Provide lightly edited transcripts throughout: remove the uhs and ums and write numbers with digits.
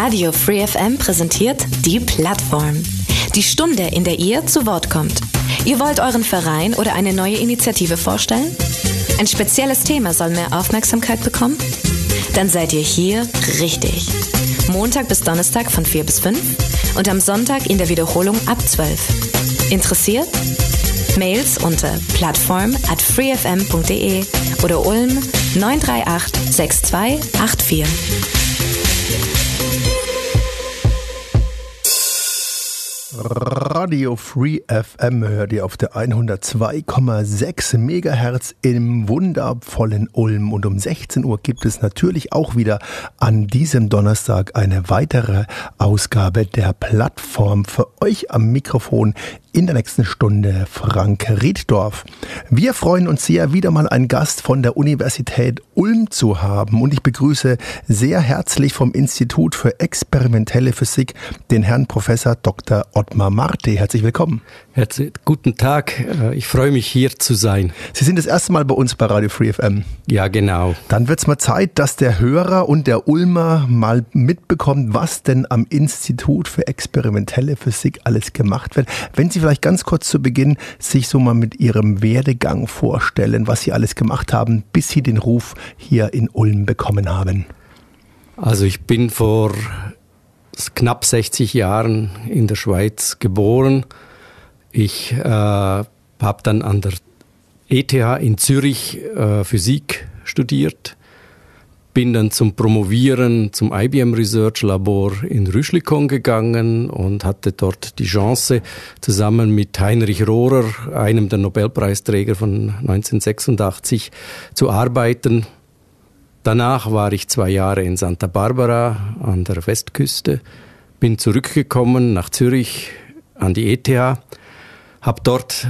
Radio Free FM präsentiert die Plattform. Die Stunde, in der ihr zu Wort kommt. Ihr wollt euren Verein oder eine neue Initiative vorstellen? Ein spezielles Thema soll mehr Aufmerksamkeit bekommen? Dann seid ihr hier richtig. Montag bis Donnerstag von 4 bis 5 und am Sonntag in der Wiederholung ab 12. Interessiert? Mails unter plattform@freefm.de oder Ulm 938 6284. Radio Free FM hört ihr auf der 102,6 Megahertz im wundervollen Ulm. Und um 16 Uhr gibt es natürlich auch wieder an diesem Donnerstag eine weitere Ausgabe der Plattform. Für euch am Mikrofon in der nächsten Stunde Frank Rieddorf. Wir freuen uns sehr, wieder mal einen Gast von der Universität Ulm zu haben. Und ich begrüße sehr herzlich vom Institut für experimentelle Physik den Herrn Professor Dr. Ottmar Marti. Herzlich willkommen. Guten Tag, ich freue mich, hier zu sein. Sie sind das erste Mal bei uns bei Radio Free FM. Ja, genau. Dann wird es mal Zeit, dass der Hörer und der Ulmer mal mitbekommt, was denn am Institut für experimentelle Physik alles gemacht wird. Wenn Sie vielleicht ganz kurz zu Beginn sich so mal mit Ihrem Werdegang vorstellen, was Sie alles gemacht haben, bis Sie den Ruf hier in Ulm bekommen haben. Also ich bin vor knapp 60 Jahren in der Schweiz geboren. Ich habe dann an der ETH in Zürich Physik studiert, bin dann zum Promovieren zum IBM Research Labor in Rüschlikon gegangen und hatte dort die Chance, zusammen mit Heinrich Rohrer, einem der Nobelpreisträger von 1986, zu arbeiten. Danach war ich 2 Jahre in Santa Barbara an der Westküste, bin zurückgekommen nach Zürich an die ETH, habe dort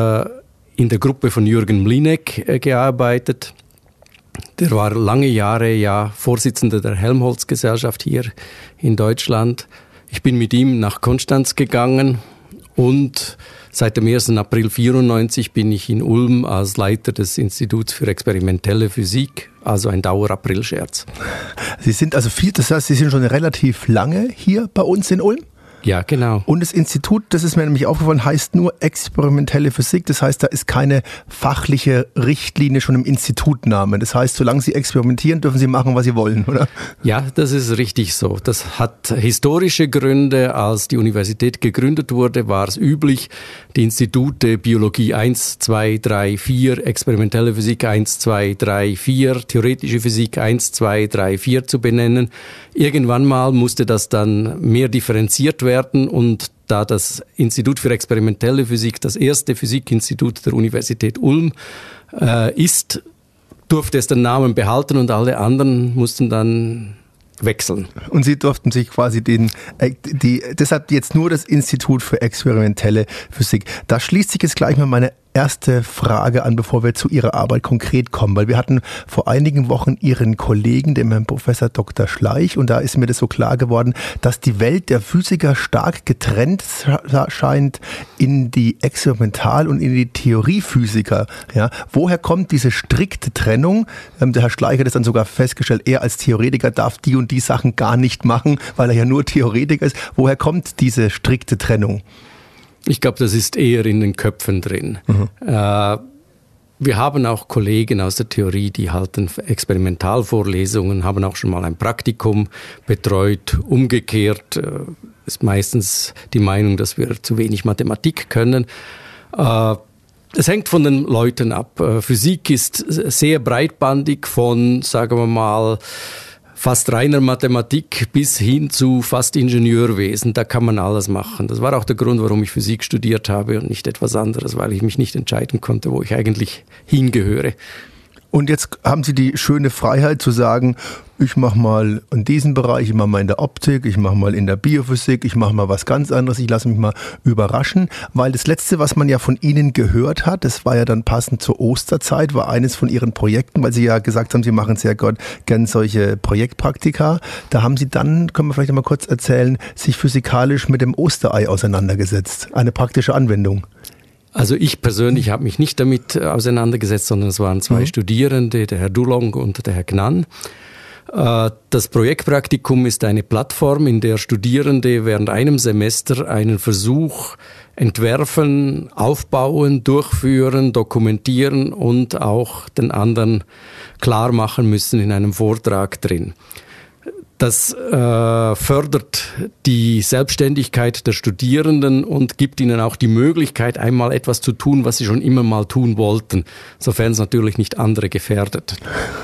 in der Gruppe von Jürgen Mlinek gearbeitet. Der war lange Jahre Vorsitzender der Helmholtz-Gesellschaft hier in Deutschland. Ich bin mit ihm nach Konstanz gegangen und seit dem 1. April 1994 bin ich in Ulm als Leiter des Instituts für experimentelle Physik, also ein Dauer-April-Scherz. Sie sind also das heißt, Sie sind schon relativ lange hier bei uns in Ulm? Ja, genau. Und das Institut, das ist mir nämlich aufgefallen, heißt nur experimentelle Physik. Das heißt, da ist keine fachliche Richtlinie schon im Institutnamen. Das heißt, solange Sie experimentieren, dürfen Sie machen, was Sie wollen, oder? Ja, das ist richtig so. Das hat historische Gründe. Als die Universität gegründet wurde, war es üblich, die Institute Biologie 1, 2, 3, 4, experimentelle Physik 1, 2, 3, 4, theoretische Physik 1, 2, 3, 4 zu benennen. Irgendwann mal musste das dann mehr differenziert werden und da das Institut für experimentelle Physik das erste Physikinstitut der Universität Ulm ist, durfte es den Namen behalten und alle anderen mussten dann wechseln. Und Sie durften sich quasi deshalb jetzt nur das Institut für experimentelle Physik. Da schließt sich jetzt gleich mal meine erste Frage an, bevor wir zu Ihrer Arbeit konkret kommen, weil wir hatten vor einigen Wochen Ihren Kollegen, dem Herrn Professor Dr. Schleich, und da ist mir das so klar geworden, dass die Welt der Physiker stark getrennt scheint in die Experimental- und in die Theoriephysiker. Ja, woher kommt diese strikte Trennung? Der Herr Schleich hat es dann sogar festgestellt, er als Theoretiker darf die und die Sachen gar nicht machen, weil er ja nur Theoretiker ist. Woher kommt diese strikte Trennung? Ich glaube, das ist eher in den Köpfen drin. Mhm. Wir haben auch Kollegen aus der Theorie, die halten Experimentalvorlesungen, haben auch schon mal ein Praktikum betreut. Umgekehrt ist meistens die Meinung, dass wir zu wenig Mathematik können. Es hängt von den Leuten ab. Physik ist sehr breitbandig von, sagen wir mal, fast reiner Mathematik bis hin zu fast Ingenieurwesen, da kann man alles machen. Das war auch der Grund, warum ich Physik studiert habe und nicht etwas anderes, weil ich mich nicht entscheiden konnte, wo ich eigentlich hingehöre. Und jetzt haben Sie die schöne Freiheit zu sagen, ich mache mal in diesem Bereich, ich mache mal in der Optik, ich mache mal in der Biophysik, ich mache mal was ganz anderes, ich lasse mich mal überraschen, weil das Letzte, was man ja von Ihnen gehört hat, das war ja dann passend zur Osterzeit, war eines von Ihren Projekten, weil Sie ja gesagt haben, Sie machen sehr gern solche Projektpraktika. Da haben Sie dann, können wir vielleicht mal kurz erzählen, sich physikalisch mit dem Osterei auseinandergesetzt, eine praktische Anwendung. Also ich persönlich habe mich nicht damit auseinandergesetzt, sondern es waren 2 Studierende, der Herr Dulong und der Herr Gnan. Das Projektpraktikum ist eine Plattform, in der Studierende während einem Semester einen Versuch entwerfen, aufbauen, durchführen, dokumentieren und auch den anderen klar machen müssen in einem Vortrag drin. Das fördert die Selbstständigkeit der Studierenden und gibt ihnen auch die Möglichkeit, einmal etwas zu tun, was sie schon immer mal tun wollten, sofern es natürlich nicht andere gefährdet.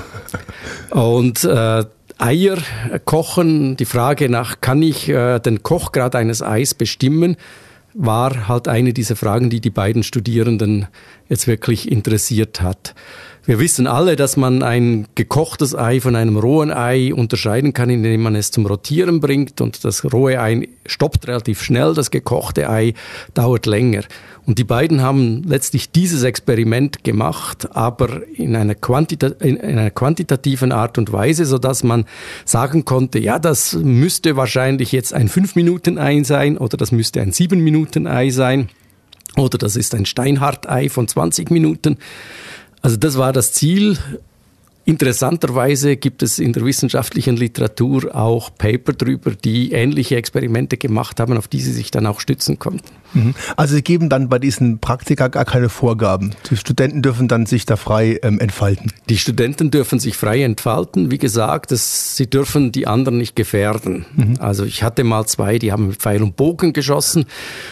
Und Eier kochen, die Frage nach, kann ich den Kochgrad eines Eis bestimmen, war halt eine dieser Fragen, die die beiden Studierenden jetzt wirklich interessiert hat. Wir wissen alle, dass man ein gekochtes Ei von einem rohen Ei unterscheiden kann, indem man es zum Rotieren bringt, und das rohe Ei stoppt relativ schnell, das gekochte Ei dauert länger. Und die beiden haben letztlich dieses Experiment gemacht, aber in einer quantitativen Art und Weise, sodass man sagen konnte, ja, das müsste wahrscheinlich jetzt ein 5-Minuten-Ei sein oder das müsste ein 7-Minuten-Ei sein oder das ist ein Steinhart-Ei von 20 Minuten. Also das war das Ziel. Interessanterweise gibt es in der wissenschaftlichen Literatur auch Paper drüber, die ähnliche Experimente gemacht haben, auf die sie sich dann auch stützen konnten. Also Sie geben dann bei diesen Praktika gar keine Vorgaben. Die Studenten dürfen dann sich da frei entfalten. Die Studenten dürfen sich frei entfalten. Wie gesagt, sie dürfen die anderen nicht gefährden. Also ich hatte mal 2, die haben mit Pfeil und Bogen geschossen.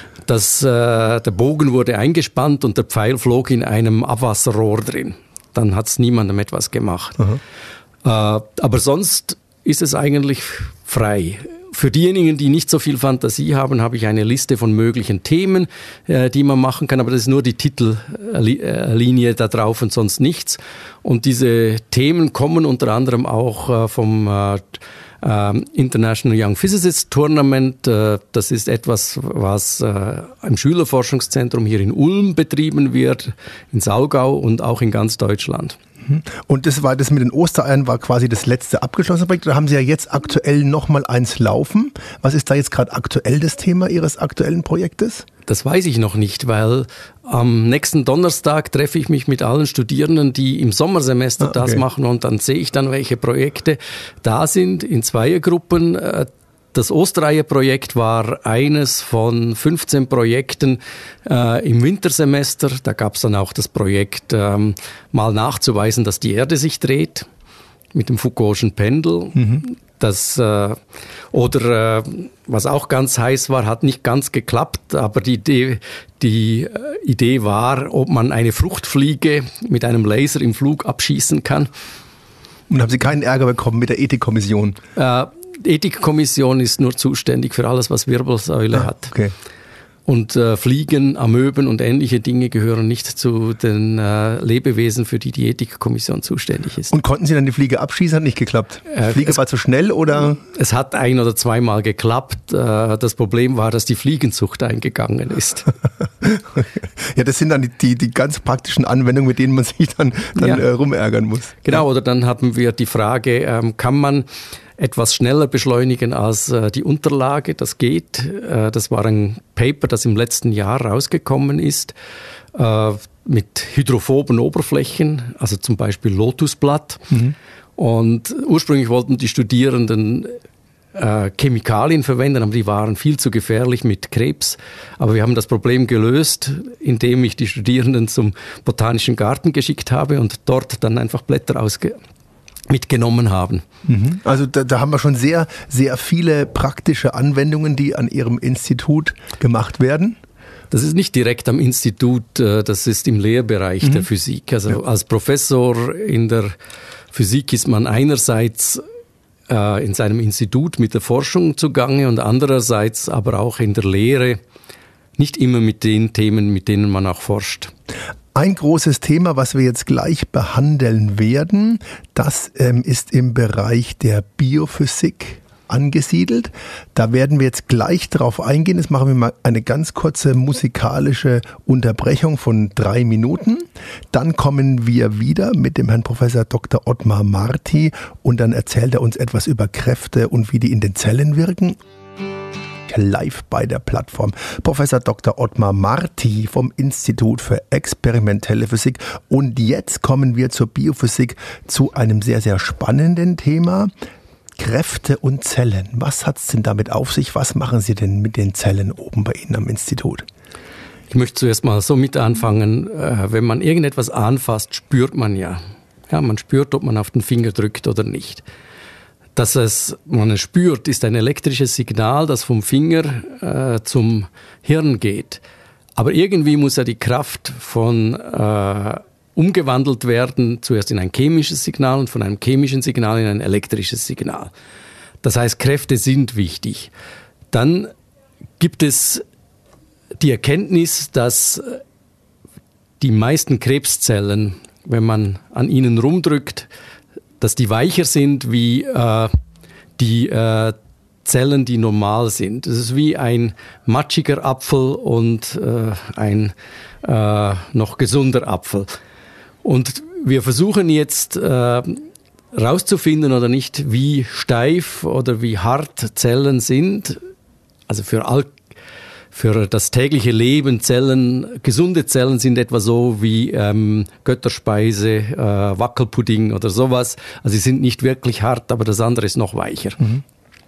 Der Bogen wurde eingespannt und der Pfeil flog in einem Abwasserrohr drin. Dann hat es niemandem etwas gemacht. Aber sonst ist es eigentlich frei. Für diejenigen, die nicht so viel Fantasie haben, habe ich eine Liste von möglichen Themen, die man machen kann. Aber das ist nur die Titellinie da drauf und sonst nichts. Und diese Themen kommen unter anderem auch vom International Young Physicists Tournament. Das ist etwas, was im Schülerforschungszentrum hier in Ulm betrieben wird, in Saugau und auch in ganz Deutschland. Und das mit den Ostereiern war quasi das letzte abgeschlossene Projekt. Da haben Sie ja jetzt aktuell nochmal eins laufen. Was ist da jetzt gerade aktuell das Thema Ihres aktuellen Projektes? Das weiß ich noch nicht, weil am nächsten Donnerstag treffe ich mich mit allen Studierenden, die im Sommersemester das machen, und dann sehe ich dann, welche Projekte da sind in Zweiergruppen. Das Ostereier-Projekt war eines von 15 Projekten im Wintersemester. Da gab es dann auch das Projekt, mal nachzuweisen, dass die Erde sich dreht mit dem Foucault'schen Pendel. Was auch ganz heiß war, hat nicht ganz geklappt, aber die Idee war, ob man eine Fruchtfliege mit einem Laser im Flug abschießen kann. Und haben Sie keinen Ärger bekommen mit der Ethikkommission? Die Ethikkommission ist nur zuständig für alles, was Wirbelsäule hat. Okay. Und Fliegen, Amöben und ähnliche Dinge gehören nicht zu den Lebewesen, für die die Ethikkommission zuständig ist. Und konnten Sie dann die Fliege abschießen? Hat nicht geklappt? Die Fliege war zu schnell, oder? Es hat 1- oder 2-mal geklappt. Das Problem war, dass die Fliegenzucht eingegangen ist. Ja, das sind dann die ganz praktischen Anwendungen, mit denen man sich dann rumärgern muss. Genau, oder dann hatten wir die Frage, kann man etwas schneller beschleunigen als die Unterlage? Das geht. Das war ein Paper, das im letzten Jahr rausgekommen ist, mit hydrophoben Oberflächen, also zum Beispiel Lotusblatt. Und ursprünglich wollten die Studierenden Chemikalien verwenden, aber die waren viel zu gefährlich mit Krebs. Aber wir haben das Problem gelöst, indem ich die Studierenden zum Botanischen Garten geschickt habe und dort dann einfach Blätter mitgenommen haben. Also da haben wir schon sehr, sehr viele praktische Anwendungen, die an Ihrem Institut gemacht werden. Das ist nicht direkt am Institut, das ist im Lehrbereich der Physik. Also als Professor in der Physik ist man einerseits in seinem Institut mit der Forschung zugange und andererseits aber auch in der Lehre, nicht immer mit den Themen, mit denen man auch forscht. Ein großes Thema, was wir jetzt gleich behandeln werden, das ist im Bereich der Biophysik angesiedelt. Da werden wir jetzt gleich drauf eingehen. Jetzt machen wir mal eine ganz kurze musikalische Unterbrechung von 3 Minuten. Dann kommen wir wieder mit dem Herrn Professor Dr. Ottmar Marti und dann erzählt er uns etwas über Kräfte und wie die in den Zellen wirken. Physik live bei der Plattform. Professor Dr. Ottmar Marti vom Institut für experimentelle Physik. Und jetzt kommen wir zur Biophysik, zu einem sehr, sehr spannenden Thema. Kräfte und Zellen. Was hat es denn damit auf sich? Was machen Sie denn mit den Zellen oben bei Ihnen am Institut? Ich möchte zuerst mal so mit anfangen, wenn man irgendetwas anfasst, spürt man ja. Ja, man spürt, ob man auf den Finger drückt oder nicht. Dass man es spürt, ist ein elektrisches Signal, das vom Finger zum Hirn geht. Aber irgendwie muss ja die Kraft umgewandelt werden, zuerst in ein chemisches Signal und von einem chemischen Signal in ein elektrisches Signal. Das heißt, Kräfte sind wichtig. Dann gibt es die Erkenntnis, dass die meisten Krebszellen, wenn man an ihnen rumdrückt, dass die weicher sind wie die Zellen, die normal sind. Das ist wie ein matschiger Apfel und ein noch gesunder Apfel. Und wir versuchen jetzt rauszufinden oder nicht, wie steif oder wie hart Zellen sind. Also für das tägliche Leben gesunde Zellen sind etwa so wie Götterspeise, Wackelpudding oder sowas. Also sie sind nicht wirklich hart, aber das andere ist noch weicher. Mhm.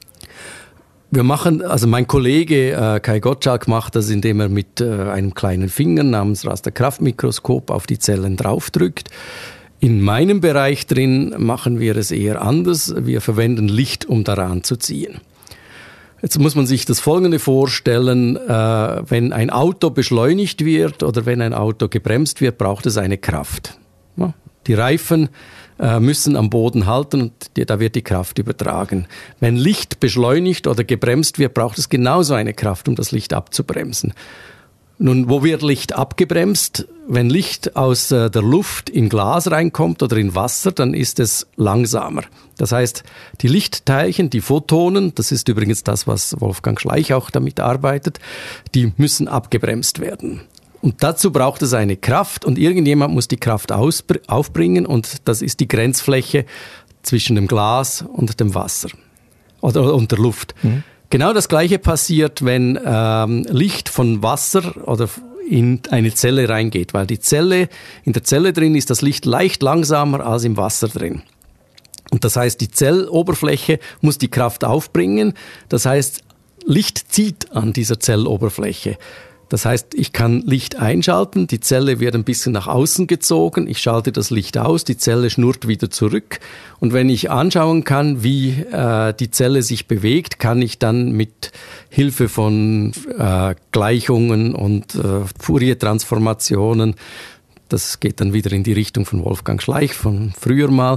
Mein Kollege Kai Gottschalk macht das, indem er mit einem kleinen Finger namens Rasterkraftmikroskop auf die Zellen draufdrückt. In meinem Bereich drin machen wir es eher anders. Wir verwenden Licht, um daran zu ziehen. Jetzt muss man sich das Folgende vorstellen, wenn ein Auto beschleunigt wird oder wenn ein Auto gebremst wird, braucht es eine Kraft. Ja, die Reifen müssen am Boden halten und da wird die Kraft übertragen. Wenn Licht beschleunigt oder gebremst wird, braucht es genauso eine Kraft, um das Licht abzubremsen. Nun, wo wird Licht abgebremst? Wenn Licht aus der Luft in Glas reinkommt oder in Wasser, dann ist es langsamer. Das heißt, die Lichtteilchen, die Photonen, das ist übrigens das, was Wolfgang Schleich auch damit arbeitet, die müssen abgebremst werden. Und dazu braucht es eine Kraft und irgendjemand muss die Kraft aufbringen und das ist die Grenzfläche zwischen dem Glas und dem Wasser und der Luft. Mhm. Genau das Gleiche passiert, wenn Licht von Wasser oder in eine Zelle reingeht, weil in der Zelle drin ist das Licht leicht langsamer als im Wasser drin. Und das heißt, die Zelloberfläche muss die Kraft aufbringen. Das heißt, Licht zieht an dieser Zelloberfläche. Das heißt, ich kann Licht einschalten, die Zelle wird ein bisschen nach außen gezogen, ich schalte das Licht aus, die Zelle schnurrt wieder zurück. Und wenn ich anschauen kann, wie die Zelle sich bewegt, kann ich dann mit Hilfe von Gleichungen und Fourier-Transformationen, das geht dann wieder in die Richtung von Wolfgang Schleich von früher mal,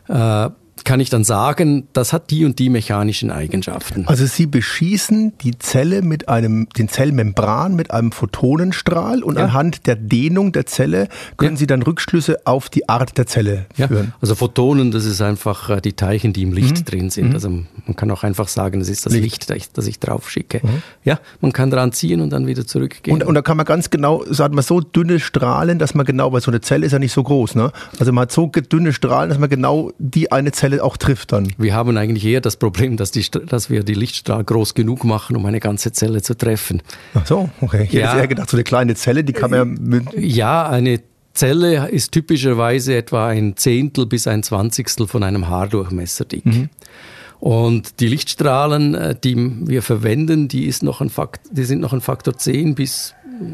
kann ich dann sagen, das hat die und die mechanischen Eigenschaften. Also Sie beschießen die Zelle den Zellmembran mit einem Photonenstrahl und anhand der Dehnung der Zelle können Sie dann Rückschlüsse auf die Art der Zelle führen. Also Photonen, das ist einfach die Teilchen, die im Licht drin sind. Also man kann auch einfach sagen, das ist das Licht, das ich drauf schicke. Ja, man kann dran ziehen und dann wieder zurückgehen. Und da kann man ganz genau, sagt man, so dünne Strahlen, dass man genau, weil so eine Zelle ist ja nicht so groß, ne? Also man hat so dünne Strahlen, dass man genau die eine Zelle auch trifft dann. Wir haben eigentlich eher das Problem, dass wir die Lichtstrahl groß genug machen, um eine ganze Zelle zu treffen. Ach so, okay. Ich hätte eher gedacht, so eine kleine Zelle, die kann man ja, eine Zelle ist typischerweise etwa 1/10 bis 1/20 von einem Haardurchmesser dick. Mhm. Und die Lichtstrahlen, die wir verwenden, die sind noch ein Faktor 10 bis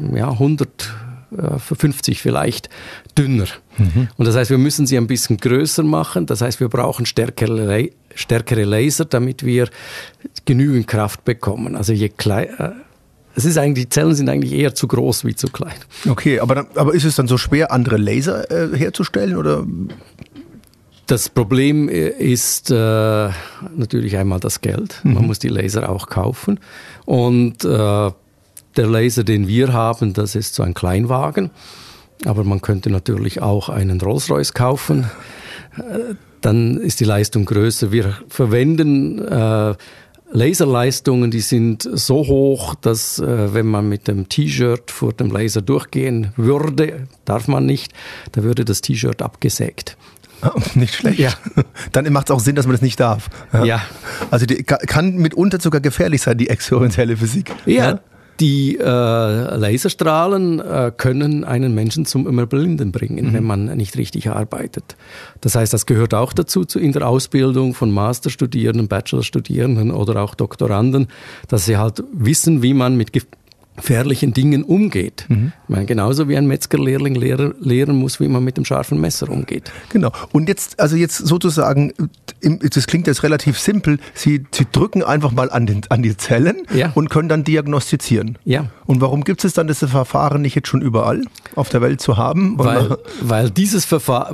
150 vielleicht dünner. Mhm. Und das heißt, wir müssen sie ein bisschen größer machen. Das heißt, wir brauchen stärkere Laser, damit wir genügend Kraft bekommen. Also die Zellen sind eigentlich eher zu groß wie zu klein. Okay, aber ist es dann so schwer, andere Laser herzustellen oder? Das Problem ist natürlich einmal das Geld. Man muss die Laser auch kaufen. Und der Laser, den wir haben, das ist so ein Kleinwagen. Aber man könnte natürlich auch einen Rolls-Royce kaufen. Dann ist die Leistung größer. Wir verwenden Laserleistungen, die sind so hoch, dass wenn man mit dem T-Shirt vor dem Laser durchgehen würde, darf man nicht, da würde das T-Shirt abgesägt. Nicht schlecht. Ja. Dann macht es auch Sinn, dass man das nicht darf. Ja. Also die kann mitunter sogar gefährlich sein, die experimentelle Physik. Ja. Die Laserstrahlen können einen Menschen zum Überblinden bringen, wenn man nicht richtig arbeitet. Das heißt, das gehört auch dazu in der Ausbildung von Masterstudierenden, Bachelorstudierenden oder auch Doktoranden, dass sie halt wissen, wie man mit gefährlichen Dingen umgeht. Ich meine, genauso wie ein Metzgerlehrling lehren muss, wie man mit dem scharfen Messer umgeht. Genau. Und jetzt sozusagen, das klingt jetzt relativ simpel, Sie drücken einfach mal an die Zellen und können dann diagnostizieren. Ja. Und warum gibt es dann das Verfahren nicht jetzt schon überall auf der Welt zu haben? Weil dieses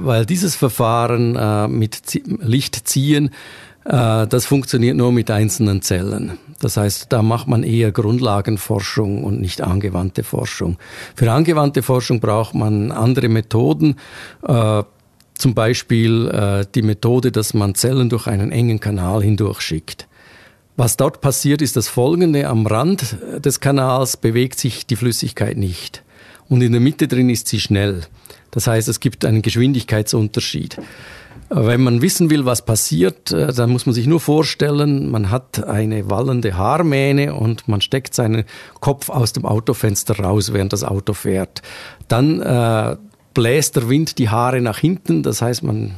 Verfahren mit Licht ziehen, das funktioniert nur mit einzelnen Zellen. Das heißt, da macht man eher Grundlagenforschung und nicht angewandte Forschung. Für angewandte Forschung braucht man andere Methoden, zum Beispiel die Methode, dass man Zellen durch einen engen Kanal hindurch schickt. Was dort passiert, ist das Folgende: Am Rand des Kanals bewegt sich die Flüssigkeit nicht und in der Mitte drin ist sie schnell. Das heißt, es gibt einen Geschwindigkeitsunterschied. Wenn man wissen will, was passiert, dann muss man sich nur vorstellen, man hat eine wallende Haarmähne und man steckt seinen Kopf aus dem Autofenster raus, während das Auto fährt. Dann bläst der Wind die Haare nach hinten, das heißt, man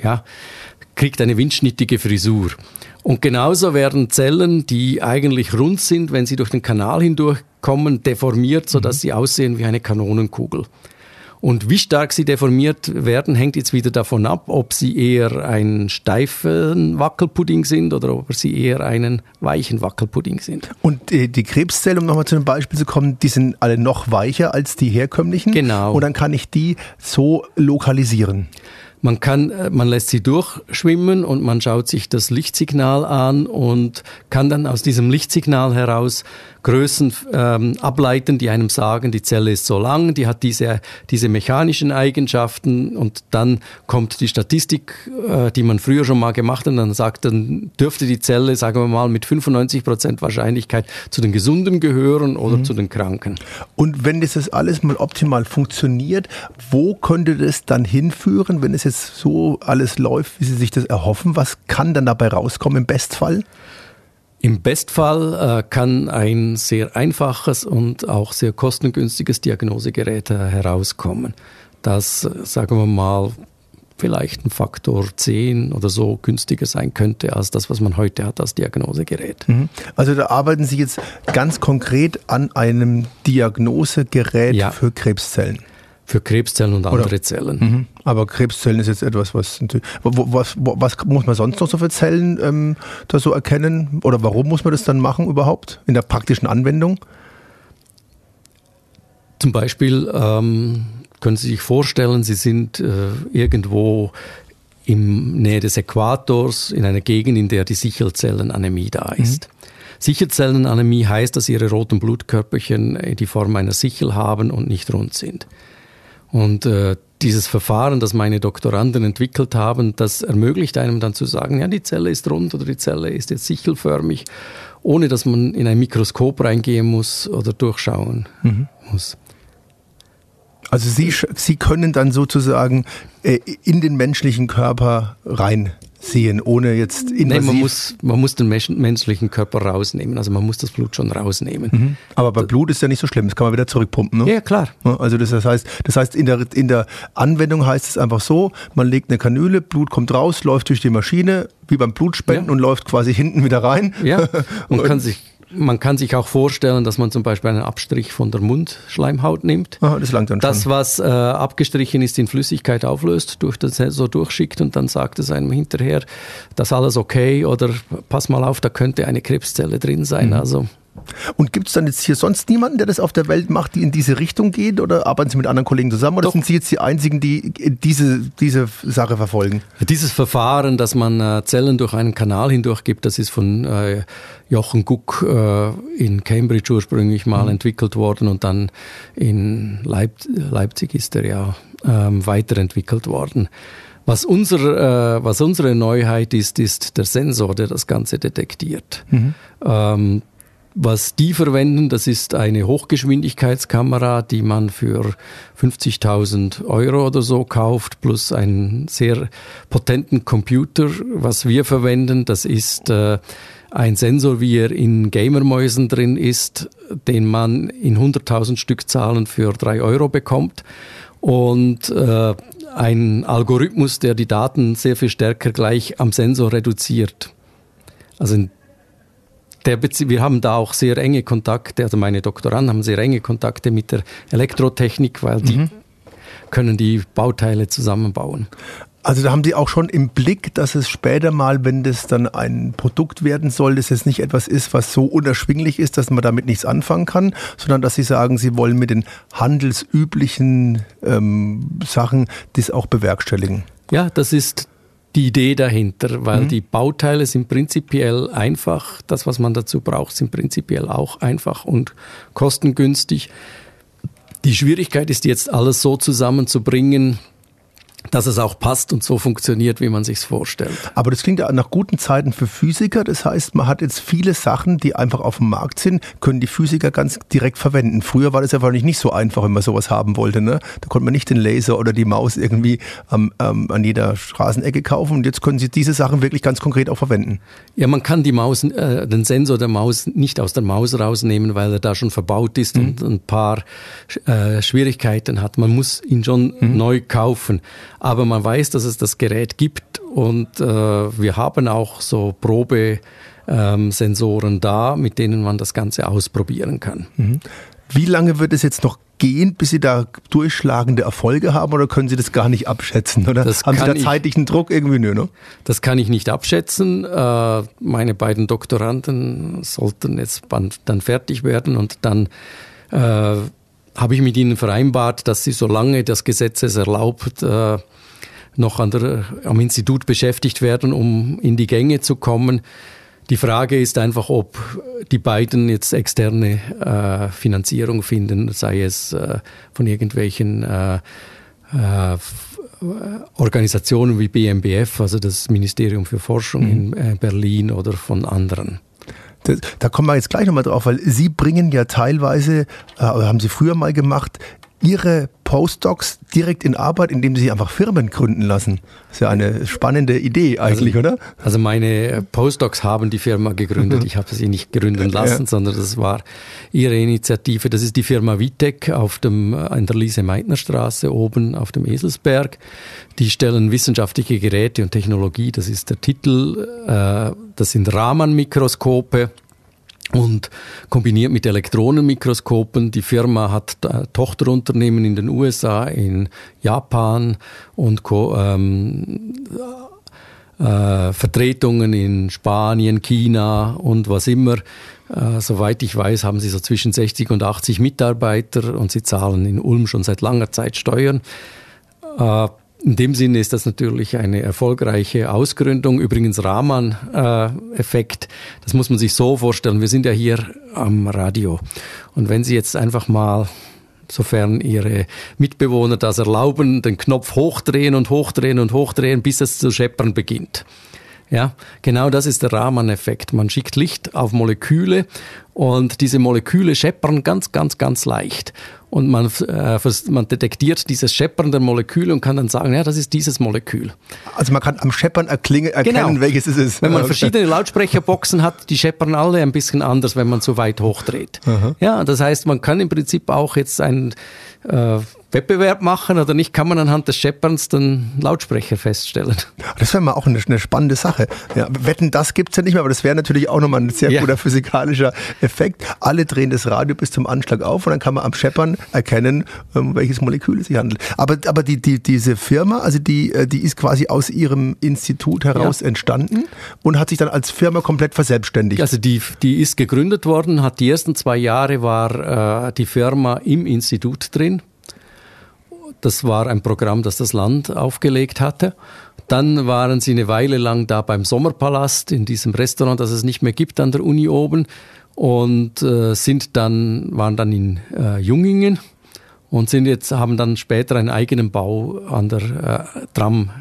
kriegt eine windschnittige Frisur. Und genauso werden Zellen, die eigentlich rund sind, wenn sie durch den Kanal hindurchkommen, deformiert, sodass sie aussehen wie eine Kanonenkugel. Und wie stark sie deformiert werden, hängt jetzt wieder davon ab, ob sie eher einen steifen Wackelpudding sind oder ob sie eher einen weichen Wackelpudding sind. Und die Krebszellen, um nochmal zu einem Beispiel zu kommen, die sind alle noch weicher als die herkömmlichen? Genau. Und dann kann ich die so lokalisieren? Man lässt sie durchschwimmen und man schaut sich das Lichtsignal an und kann dann aus diesem Lichtsignal heraus Größen ableiten, die einem sagen, die Zelle ist so lang, die hat diese mechanischen Eigenschaften, und dann kommt die Statistik, die man früher schon mal gemacht hat, und dann dürfte die Zelle, sagen wir mal, mit 95% Wahrscheinlichkeit zu den Gesunden gehören oder zu den Kranken. Und wenn das alles mal optimal funktioniert, wo könnte das dann hinführen, wenn es jetzt so alles läuft, wie Sie sich das erhoffen? Was kann dann dabei rauskommen im Bestfall? Im Bestfall kann ein sehr einfaches und auch sehr kostengünstiges Diagnosegerät herauskommen, das, sagen wir mal, vielleicht ein Faktor 10 oder so günstiger sein könnte als das, was man heute hat als Diagnosegerät. Also da arbeiten Sie jetzt ganz konkret an einem Diagnosegerät für Krebszellen? Für Krebszellen und andere Zellen. Aber Krebszellen ist jetzt etwas, was muss man sonst noch so für Zellen da so erkennen? Oder warum muss man das dann machen überhaupt in der praktischen Anwendung? Zum Beispiel können Sie sich vorstellen, Sie sind irgendwo in Nähe des Äquators in einer Gegend, in der die Sichelzellenanämie da ist. Sichelzellenanämie heißt, dass Ihre roten Blutkörperchen die Form einer Sichel haben und nicht rund sind. Und dieses Verfahren, das meine Doktoranden entwickelt haben, das ermöglicht einem dann zu sagen, ja, die Zelle ist rund oder die Zelle ist jetzt sichelförmig, ohne dass man in ein Mikroskop reingehen muss oder durchschauen muss. Also Sie können dann sozusagen in den menschlichen Körper reinsehen, ohne jetzt invasiv... Man muss den menschlichen Körper rausnehmen, also man muss das Blut schon rausnehmen. Aber bei Blut ist ja nicht so schlimm, das kann man wieder zurückpumpen, ne? Ja, klar. Also das heißt in der Anwendung heißt es einfach so, man legt eine Kanüle, Blut kommt raus, läuft durch die Maschine, wie beim Blutspenden und läuft quasi hinten wieder rein. Ja, man kann sich auch vorstellen, dass man zum Beispiel einen Abstrich von der Mundschleimhaut nimmt. Aha, das langt dann schon. Das, was abgestrichen ist, in Flüssigkeit auflöst, durch den Sensor durchschickt und dann sagt es einem hinterher, das ist alles okay oder pass mal auf, da könnte eine Krebszelle drin sein. Also. Und gibt es dann jetzt hier sonst niemanden, der das auf der Welt macht, die in diese Richtung geht, oder arbeiten Sie mit anderen Kollegen zusammen, oder sind Sie jetzt die Einzigen, die diese Sache verfolgen? Dieses Verfahren, dass man Zellen durch einen Kanal hindurch gibt, das ist von Jochen Guck in Cambridge ursprünglich mal entwickelt worden und dann in Leipzig ist er weiterentwickelt worden. Was unsere Neuheit ist der Sensor, der das Ganze detektiert. Was die verwenden, das ist eine Hochgeschwindigkeitskamera, die man für 50.000 € oder so kauft, plus einen sehr potenten Computer. Was wir verwenden, das ist ein Sensor, wie er in Gamermäusen drin ist, den man in 100.000 Stückzahlen für 3 € bekommt. Und ein Algorithmus, der die Daten sehr viel stärker gleich am Sensor reduziert. Also wir haben da auch sehr enge Kontakte, also meine Doktoranden haben sehr enge Kontakte mit der Elektrotechnik, weil die können die Bauteile zusammenbauen. Also da haben Sie auch schon im Blick, dass es später mal, wenn das dann ein Produkt werden soll, dass es nicht etwas ist, was so unerschwinglich ist, dass man damit nichts anfangen kann, sondern dass Sie sagen, Sie wollen mit den handelsüblichen Sachen das auch bewerkstelligen. Ja, das ist die Idee dahinter, weil die Bauteile sind prinzipiell einfach. Das, was man dazu braucht, sind prinzipiell auch einfach und kostengünstig. Die Schwierigkeit ist jetzt, alles so zusammenzubringen, dass es auch passt und so funktioniert, wie man sich's vorstellt. Aber das klingt ja nach guten Zeiten für Physiker. Das heißt, man hat jetzt viele Sachen, die einfach auf dem Markt sind, können die Physiker ganz direkt verwenden. Früher war das ja wahrscheinlich nicht so einfach, wenn man sowas haben wollte. Ne? Da konnte man nicht den Laser oder die Maus irgendwie an jeder Straßenecke kaufen. Und jetzt können Sie diese Sachen wirklich ganz konkret auch verwenden. Ja, man kann die Maus, den Sensor der Maus nicht aus der Maus rausnehmen, weil er da schon verbaut ist und ein paar Schwierigkeiten hat. Man muss ihn schon neu kaufen. Aber man weiß, dass es das Gerät gibt und wir haben auch so Probesensoren da, mit denen man das Ganze ausprobieren kann. Wie lange wird es jetzt noch gehen, bis Sie da durchschlagende Erfolge haben, oder können Sie das gar nicht abschätzen? Oder haben Sie da zeitlichen Druck irgendwie? Nö, ne? Das kann ich nicht abschätzen. Meine beiden Doktoranden sollten jetzt dann fertig werden und dann habe ich mit ihnen vereinbart, dass sie, solange das Gesetz es erlaubt, noch am Institut beschäftigt werden, um in die Gänge zu kommen. Die Frage ist einfach, ob die beiden jetzt externe Finanzierung finden, sei es von irgendwelchen Organisationen wie BMBF, also das Ministerium für Forschung in Berlin, oder von anderen. Da kommen wir jetzt gleich nochmal drauf, weil Sie bringen ja teilweise, haben Sie früher mal gemacht, Ihre Postdocs direkt in Arbeit, indem Sie einfach Firmen gründen lassen. Das ist ja eine spannende Idee eigentlich, oder? Also meine Postdocs haben die Firma gegründet. Ich habe sie nicht gründen lassen, sondern das war ihre Initiative. Das ist die Firma Vitec in der Lise-Meitner-Straße oben auf dem Eselsberg. Die stellen wissenschaftliche Geräte und Technologie, das ist der Titel. Das sind Raman-Mikroskope. Und kombiniert mit Elektronenmikroskopen. Die Firma hat Tochterunternehmen in den USA, in Japan und Vertretungen in Spanien, China und was immer. Soweit ich weiß, haben sie so zwischen 60 und 80 Mitarbeiter und sie zahlen in Ulm schon seit langer Zeit Steuern. In dem Sinne ist das natürlich eine erfolgreiche Ausgründung. Übrigens Raman-Effekt, das muss man sich so vorstellen. Wir sind ja hier am Radio. Und wenn Sie jetzt einfach mal, sofern Ihre Mitbewohner das erlauben, den Knopf hochdrehen und hochdrehen und hochdrehen, bis es zu scheppern beginnt. Ja, genau das ist der Raman-Effekt. Man schickt Licht auf Moleküle und diese Moleküle scheppern ganz, ganz, ganz leicht. Und man detektiert dieses Scheppern der Moleküle und kann dann sagen, ja, das ist dieses Molekül. Also man kann am Scheppern erkennen, genau, welches es ist. Wenn man verschiedene Lautsprecherboxen hat, die scheppern alle ein bisschen anders, wenn man zu weit hochdreht. Ja, das heißt, man kann im Prinzip auch jetzt einen Wettbewerb machen oder nicht, kann man anhand des Schepperns den Lautsprecher feststellen. Das wäre mal auch eine spannende Sache. Ja, Wetten, das gibt's ja nicht mehr, aber das wäre natürlich auch nochmal ein sehr guter physikalischer Effekt. Alle drehen das Radio bis zum Anschlag auf und dann kann man am Scheppern erkennen, welches Molekül es sich handelt. Aber diese Firma, also die ist quasi aus Ihrem Institut heraus entstanden und hat sich dann als Firma komplett verselbstständigt. Also die ist gegründet worden, hat die ersten 2 Jahre war die Firma im Institut drin. Das war ein Programm, das das Land aufgelegt hatte. Dann waren sie eine Weile lang da beim Sommerpalast, in diesem Restaurant, das es nicht mehr gibt an der Uni oben, und waren dann in Jungingen und haben dann später einen eigenen Bau an der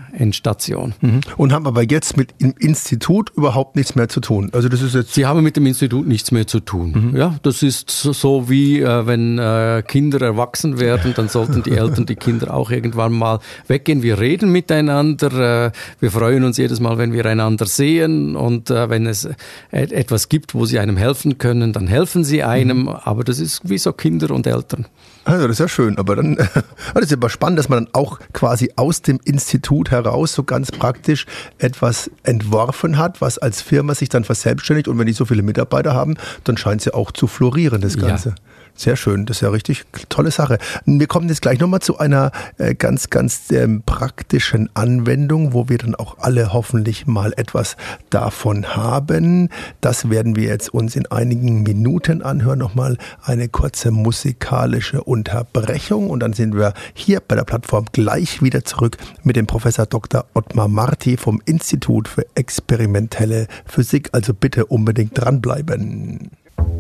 Endstation. Und haben aber jetzt mit dem Institut überhaupt nichts mehr zu tun. Also das ist jetzt. Sie haben mit dem Institut nichts mehr zu tun. Ja, das ist so wie wenn Kinder erwachsen werden, dann sollten die Eltern die Kinder auch irgendwann mal weggehen. Wir reden miteinander, wir freuen uns jedes Mal, wenn wir einander sehen, und wenn es etwas gibt, wo sie einem helfen können, dann helfen sie einem, aber das ist wie so Kinder und Eltern. Also das ist ja schön, aber dann, das ist aber spannend, dass man dann auch quasi aus dem Institut heraus so ganz praktisch etwas entworfen hat, was als Firma sich dann verselbstständigt, und wenn die so viele Mitarbeiter haben, dann scheint es ja auch zu florieren, das Ganze. Ja. Sehr schön, das ist ja richtig tolle Sache. Wir kommen jetzt gleich nochmal zu einer ganz praktischen Anwendung, wo wir dann auch alle hoffentlich mal etwas davon haben. Das werden wir jetzt uns in einigen Minuten anhören. Nochmal eine kurze musikalische Unterbrechung, und dann sind wir hier bei der Plattform gleich wieder zurück mit dem Professor Dr. Ottmar Marti vom Institut für experimentelle Physik. Also bitte unbedingt dranbleiben.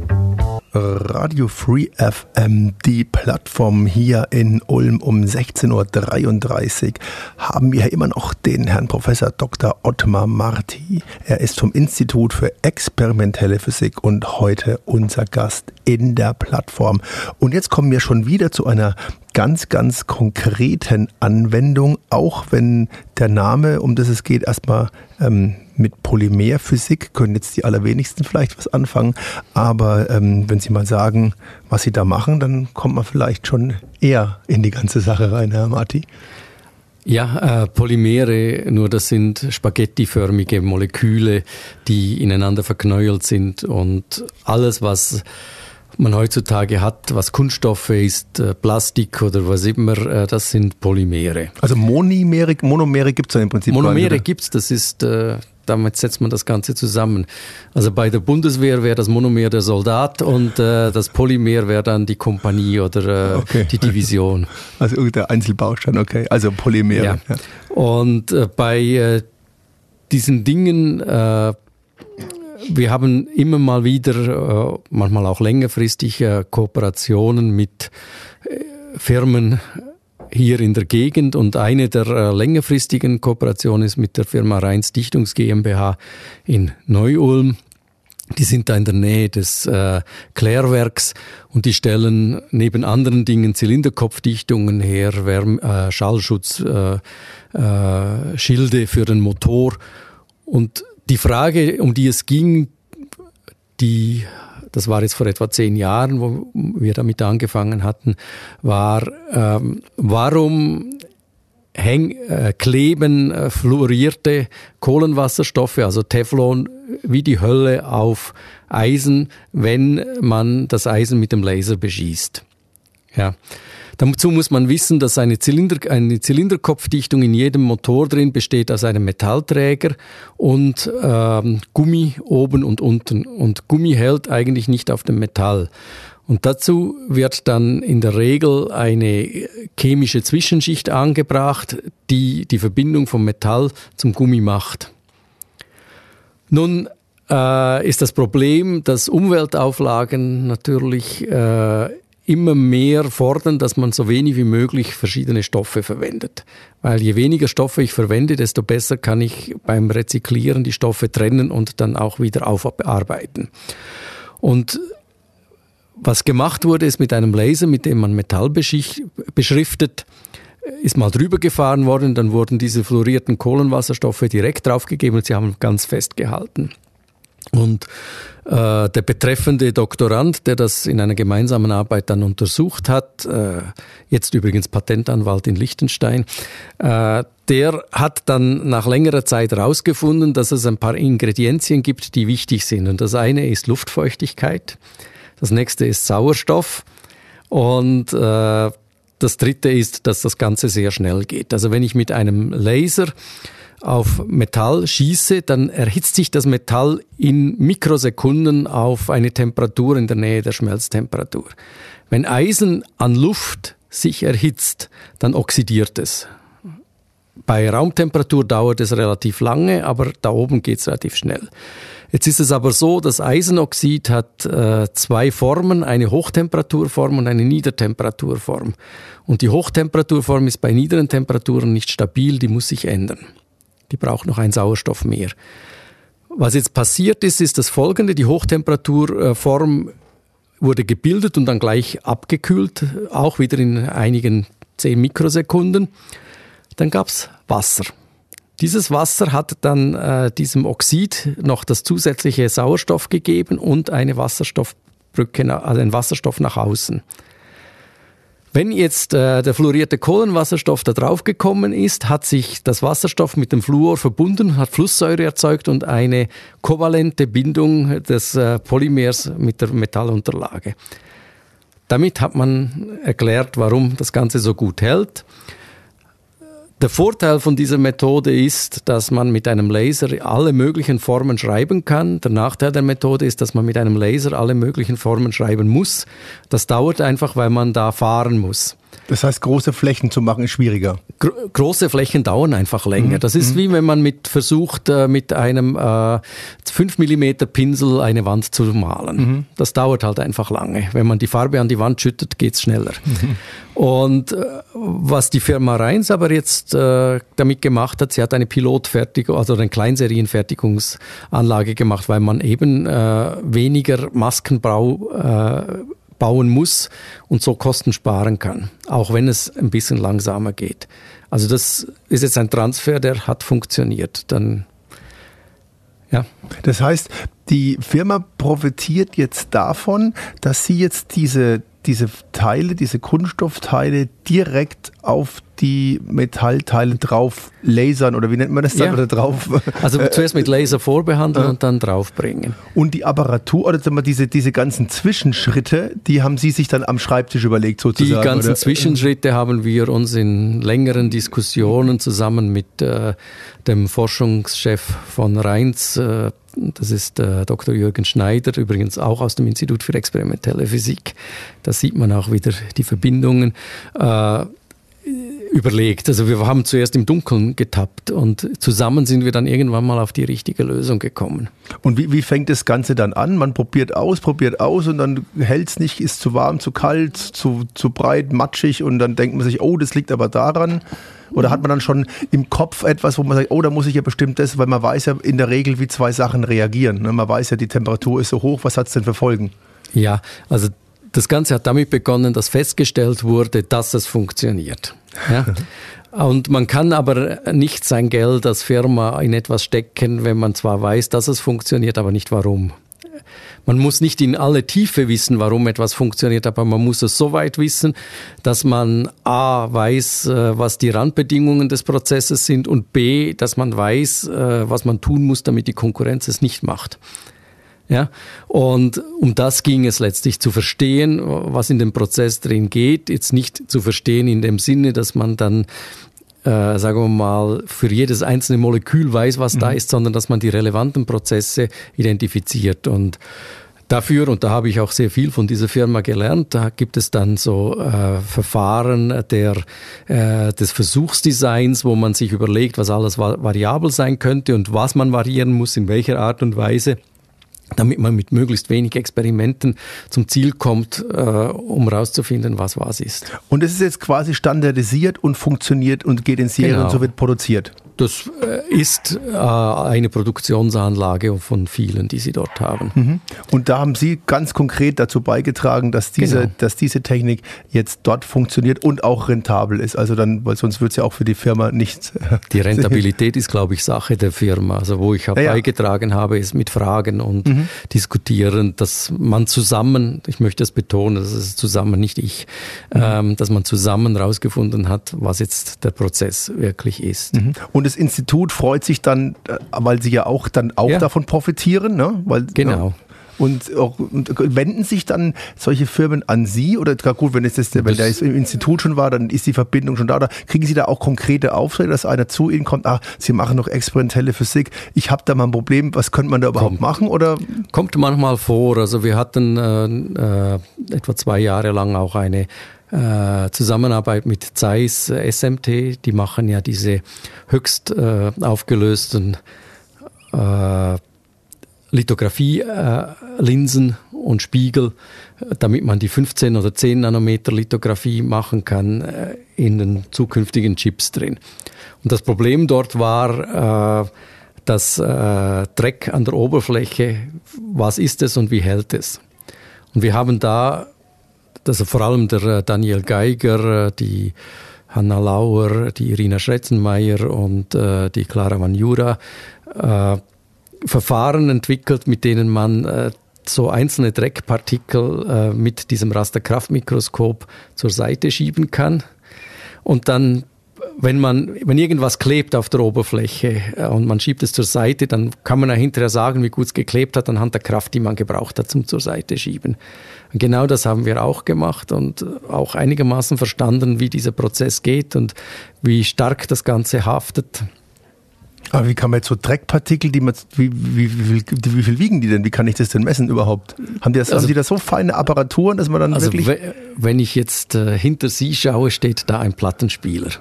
Radio Free FM, die Plattform hier in Ulm um 16.33 Uhr, haben wir immer noch den Herrn Professor Dr. Ottmar Marti. Er ist vom Institut für experimentelle Physik und heute unser Gast in der Plattform. Und jetzt kommen wir schon wieder zu einer ganz konkreten Anwendung, auch wenn der Name, um das es geht, erstmal mit Polymerphysik können jetzt die allerwenigsten vielleicht was anfangen, aber wenn Sie mal sagen, was Sie da machen, dann kommt man vielleicht schon eher in die ganze Sache rein, Herr Marti. Ja, Polymere, nur das sind spaghettiförmige Moleküle, die ineinander verknäult sind, und alles, was man heutzutage hat, was Kunststoffe ist, Plastik oder was immer, das sind Polymere. Also Monomere gibt es ja im Prinzip. Monomere gibt es, das ist, damit setzt man das Ganze zusammen. Also bei der Bundeswehr wäre das Monomer der Soldat, und das Polymer wäre dann die Kompanie oder die Division. Also irgendein Einzelbaustein, okay, also Polymere. Ja. Ja. Und bei diesen Dingen, wir haben immer mal wieder, manchmal auch längerfristig, Kooperationen mit Firmen hier in der Gegend, und eine der längerfristigen Kooperationen ist mit der Firma Reins Dichtungs GmbH in Neu-Ulm. Die sind da in der Nähe des Klärwerks, und die stellen neben anderen Dingen Zylinderkopfdichtungen her, Schallschutz, Schilde für den Motor. Und die Frage, um die es ging, das war jetzt vor etwa 10 Jahren, wo wir damit angefangen hatten, war, warum kleben fluorierte Kohlenwasserstoffe, also Teflon, wie die Hölle auf Eisen, wenn man das Eisen mit dem Laser beschießt. Ja. Dazu muss man wissen, dass eine Zylinderkopfdichtung in jedem Motor drin besteht aus einem Metallträger und Gummi oben und unten. Und Gummi hält eigentlich nicht auf dem Metall. Und dazu wird dann in der Regel eine chemische Zwischenschicht angebracht, die die Verbindung vom Metall zum Gummi macht. Nun ist das Problem, dass Umweltauflagen natürlich immer mehr fordern, dass man so wenig wie möglich verschiedene Stoffe verwendet. Weil je weniger Stoffe ich verwende, desto besser kann ich beim Rezyklieren die Stoffe trennen und dann auch wieder aufarbeiten. Und was gemacht wurde, ist mit einem Laser, mit dem man Metall beschriftet, ist mal drüber gefahren worden, dann wurden diese fluorierten Kohlenwasserstoffe direkt draufgegeben und sie haben ganz fest gehalten. Und der betreffende Doktorand, der das in einer gemeinsamen Arbeit dann untersucht hat, jetzt übrigens Patentanwalt in Liechtenstein, der hat dann nach längerer Zeit herausgefunden, dass es ein paar Ingredienzien gibt, die wichtig sind. Und das eine ist Luftfeuchtigkeit, das nächste ist Sauerstoff und das dritte ist, dass das Ganze sehr schnell geht. Also wenn ich mit einem Laser auf Metall schieße, dann erhitzt sich das Metall in Mikrosekunden auf eine Temperatur in der Nähe der Schmelztemperatur. Wenn Eisen an Luft sich erhitzt, dann oxidiert es. Bei Raumtemperatur dauert es relativ lange, aber da oben geht es relativ schnell. Jetzt ist es aber so, das Eisenoxid hat 2 Formen, eine Hochtemperaturform und eine Niedertemperaturform. Und die Hochtemperaturform ist bei niederen Temperaturen nicht stabil, die muss sich ändern. Die braucht noch einen Sauerstoff mehr. Was jetzt passiert ist das Folgende: Die Hochtemperaturform wurde gebildet und dann gleich abgekühlt, auch wieder in einigen 10 Mikrosekunden. Dann gab es Wasser. Dieses Wasser hat dann diesem Oxid noch das zusätzliche Sauerstoff gegeben und eine Wasserstoffbrücke, also einen Wasserstoff nach außen. Wenn jetzt der fluorierte Kohlenwasserstoff da drauf gekommen ist, hat sich das Wasserstoff mit dem Fluor verbunden, hat Flusssäure erzeugt und eine kovalente Bindung des Polymers mit der Metallunterlage. Damit hat man erklärt, warum das Ganze so gut hält. Der Vorteil von dieser Methode ist, dass man mit einem Laser alle möglichen Formen schreiben kann. Der Nachteil der Methode ist, dass man mit einem Laser alle möglichen Formen schreiben muss. Das dauert einfach, weil man da fahren muss. Das heißt, große Flächen zu machen ist schwieriger. Große Flächen dauern einfach länger. Das ist wie wenn man versucht, mit einem 5 mm Pinsel eine Wand zu malen. Das dauert halt einfach lange. Wenn man die Farbe an die Wand schüttet, geht's schneller. Und was die Firma Rheins aber jetzt damit gemacht hat, sie hat eine Pilotfertigung, also eine Kleinserienfertigungsanlage gemacht, weil man eben weniger Maskenbau bauen muss und so Kosten sparen kann, auch wenn es ein bisschen langsamer geht. Also das ist jetzt ein Transfer, der hat funktioniert. Dann, ja. Das heißt, die Firma profitiert jetzt davon, dass sie jetzt diese Teile, diese Kunststoffteile direkt auf die Metallteile drauf lasern, oder wie nennt man das dann? Ja. Oder drauf? Also zuerst mit Laser vorbehandeln und dann draufbringen. Und die Apparatur, oder diese ganzen Zwischenschritte, die haben Sie sich dann am Schreibtisch überlegt sozusagen? Die ganzen oder? Zwischenschritte haben wir uns in längeren Diskussionen zusammen mit dem Forschungschef von Rheins, das ist Dr. Jürgen Schneider, übrigens auch aus dem Institut für experimentelle Physik. Da sieht man auch wieder die Verbindungen. Überlegt. Also wir haben zuerst im Dunkeln getappt und zusammen sind wir dann irgendwann mal auf die richtige Lösung gekommen. Und wie fängt das Ganze dann an? Man probiert aus und dann hält es nicht, ist zu warm, zu kalt, zu breit, matschig und dann denkt man sich, oh, das liegt aber daran. Oder hat man dann schon im Kopf etwas, wo man sagt, oh, da muss ich ja bestimmt das, weil man weiß ja in der Regel, wie 2 Sachen reagieren. Man weiß ja, die Temperatur ist so hoch, was hat es denn für Folgen? Ja, also das Ganze hat damit begonnen, dass festgestellt wurde, dass es funktioniert. Ja? Und man kann aber nicht sein Geld als Firma in etwas stecken, wenn man zwar weiß, dass es funktioniert, aber nicht warum. Man muss nicht in alle Tiefe wissen, warum etwas funktioniert, aber man muss es so weit wissen, dass man A, weiß, was die Randbedingungen des Prozesses sind und B, dass man weiß, was man tun muss, damit die Konkurrenz es nicht macht. Ja, und um das ging es letztlich, zu verstehen, was in dem Prozess drin geht. Jetzt nicht zu verstehen in dem Sinne, dass man dann, sagen wir mal, für jedes einzelne Molekül weiß, was da ist, sondern dass man die relevanten Prozesse identifiziert. Und dafür, und da habe ich auch sehr viel von dieser Firma gelernt, da gibt es dann so Verfahren des Versuchsdesigns, wo man sich überlegt, was alles variabel sein könnte und was man variieren muss, in welcher Art und Weise, damit man mit möglichst wenig Experimenten zum Ziel kommt, um herauszufinden, was ist. Und es ist jetzt quasi standardisiert und funktioniert und geht in Serie und so wird produziert. Das ist eine Produktionsanlage von vielen, die Sie dort haben. Und da haben Sie ganz konkret dazu beigetragen, dass diese Technik jetzt dort funktioniert und auch rentabel ist. Also dann, weil sonst wird es ja auch für die Firma nichts. Die Rentabilität ist, glaube ich, Sache der Firma. Also wo ich beigetragen habe, ist mit Fragen und Diskutieren, dass man zusammen, ich möchte das betonen, das ist zusammen, nicht ich, dass man zusammen rausgefunden hat, was jetzt der Prozess wirklich ist. Und das Institut freut sich dann, weil Sie ja auch davon profitieren, ne? Genau. Ja. Und wenden sich dann solche Firmen an Sie? Oder gut, wenn der jetzt im Institut schon war, dann ist die Verbindung schon da. Oder kriegen Sie da auch konkrete Aufträge, dass einer zu Ihnen kommt, Sie machen noch experimentelle Physik, ich habe da mal ein Problem, was könnte man da überhaupt machen? Oder? Kommt manchmal vor. Also wir hatten etwa 2 Jahre lang auch eine Zusammenarbeit mit Zeiss SMT, die machen ja diese höchst aufgelösten Lithografie-Linsen und Spiegel, damit man die 15 oder 10 Nanometer Lithografie machen kann in den zukünftigen Chips drin. Und das Problem dort war das Dreck an der Oberfläche. Was ist es und wie hält es? Und wir haben da, also vor allem der Daniel Geiger, die Hanna Lauer, die Irina Schretzenmeier und die Clara Van Jura Verfahren entwickelt, mit denen man so einzelne Dreckpartikel mit diesem Rasterkraftmikroskop zur Seite schieben kann. Und dann, wenn irgendwas klebt auf der Oberfläche und man schiebt es zur Seite, dann kann man ja hinterher sagen, wie gut es geklebt hat, anhand der Kraft, die man gebraucht hat zum zur Seite schieben. Und genau das haben wir auch gemacht und auch einigermaßen verstanden, wie dieser Prozess geht und wie stark das Ganze haftet. Aber wie kann man jetzt so Dreckpartikel, wie viel wiegen die denn? Wie kann ich das denn messen überhaupt? Haben die da so feine Apparaturen, dass man dann wirklich... Wenn ich jetzt hinter Sie schaue, steht da ein Plattenspieler.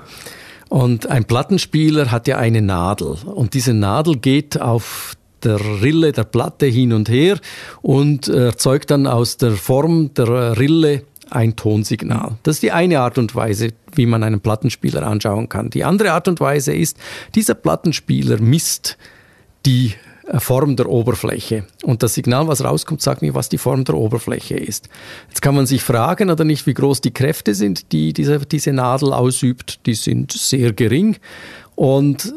Und ein Plattenspieler hat ja eine Nadel. Und diese Nadel geht auf der Rille der Platte hin und her und erzeugt dann aus der Form der Rille ein Tonsignal. Das ist die eine Art und Weise, wie man einen Plattenspieler anschauen kann. Die andere Art und Weise ist, dieser Plattenspieler misst die Form der Oberfläche. Und das Signal, was rauskommt, sagt mir, was die Form der Oberfläche ist. Jetzt kann man sich fragen, oder nicht, wie groß die Kräfte sind, die diese Nadel ausübt. Die sind sehr gering. Und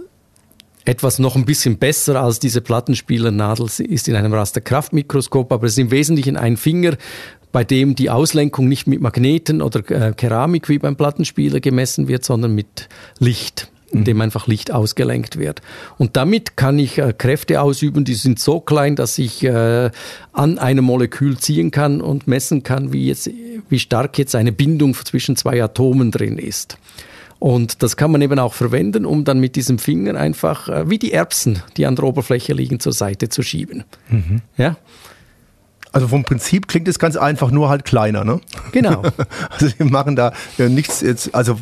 etwas noch ein bisschen besser als diese Plattenspielernadel ist in einem Rasterkraftmikroskop, aber es ist im Wesentlichen ein Finger, bei dem die Auslenkung nicht mit Magneten oder Keramik wie beim Plattenspieler gemessen wird, sondern mit Licht, indem einfach Licht ausgelenkt wird. Und damit kann ich Kräfte ausüben, die sind so klein, dass ich an einem Molekül ziehen kann und messen kann, wie stark jetzt eine Bindung zwischen zwei Atomen drin ist. Und das kann man eben auch verwenden, um dann mit diesem Finger einfach, wie die Erbsen, die an der Oberfläche liegen, zur Seite zu schieben. Mhm. Ja? Also vom Prinzip klingt es ganz einfach, nur halt kleiner, ne? Genau. Also wir machen da nichts jetzt, also